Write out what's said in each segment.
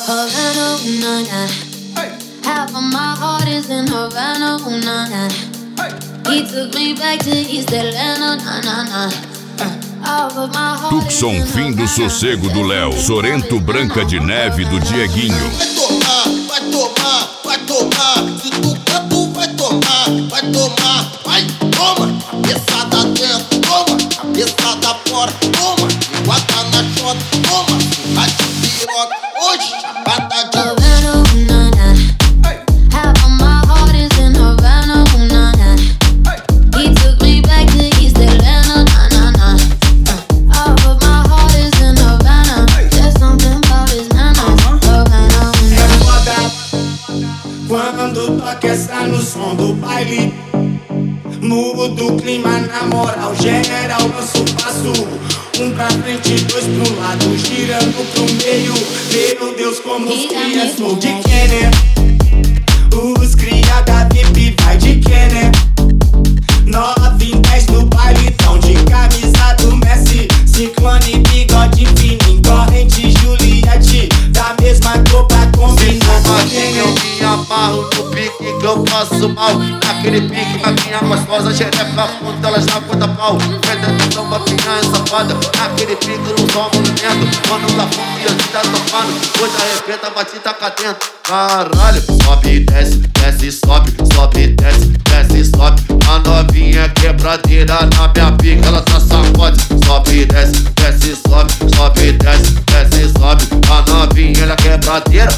Havana, ooh, nah, nah. Half of my heart is in Havana, ooh, nah, nah. He took me back to East Atlanta, nah, nah, nah. Tucson, fim do sossego do Léo. Sorento, Branca de Neve do Dieguinho. Vai tomar, vai tomar. Se tu quer, tu vai tomar, vai tomar. Vai, toma, cabeçada dentro, toma, cabeçada fora, toma. Guata na chota, toma, vai de piroca. Hoje, chapata de Havana, ooh, nah, nah. Half of my heart is in Havana, ooh, nah, nah. He took me back to East Atlanta, nah, nah, nah. Half of my heart is in Havana. There's something about his nana. Havana, ooh, nah. É foda quando toca essa no som do baile. Muda o clima na moral, geral, nosso passo. Um pra frente, dois pro lado, girando pro meio. Meu Deus, como os crias sou de Kenner. Os cria da VIP vai de Kenner. 9 em 10 no baile, tão de camisa do Messi. Ciclone, bigode fininho, corrente, Juliette. Da mesma cor pra combinar. eu me amarro no pique que eu faço mal. Naquele pique, maquinha gostosa, xereca, ponta, elas na conta pau. Perdendo samba, piranha safada. Naquele pique, no som, movimento. Mano da fuga e a gente tá tocando. Coisa arrebenta, bate, taca dentro. Caralho, sobe e desce, desce, sobe, sobe e desce, desce, sobe. A novinha quebradeira na minha pica, ela tá sacode. Sobe e desce, desce, sobe, sobe e desce, desce, sobe. A novinha, ela quebradeira.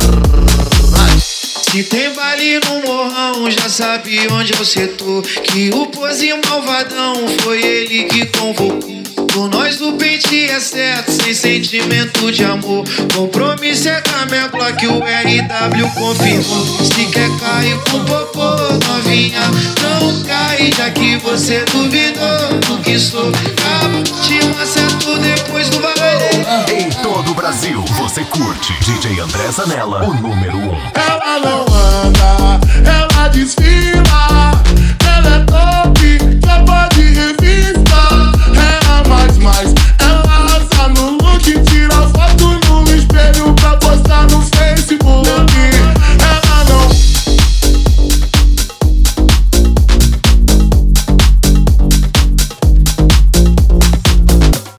Se tem baile no morrão, já sabe onde eu setor. Que o pose malvadão foi ele que convocou. Por nós do pente é certo, sem sentimento de amor. Compromisso é com a minha Glock, o RW confirmou. Se quer cair com popô, novinha, não cai, já que você duvidou do que sou. Cabo, te acerto depois do baile. Em todo o Brasil, você curte DJ André Zanella, o número 1. Ela não anda, ela desfila.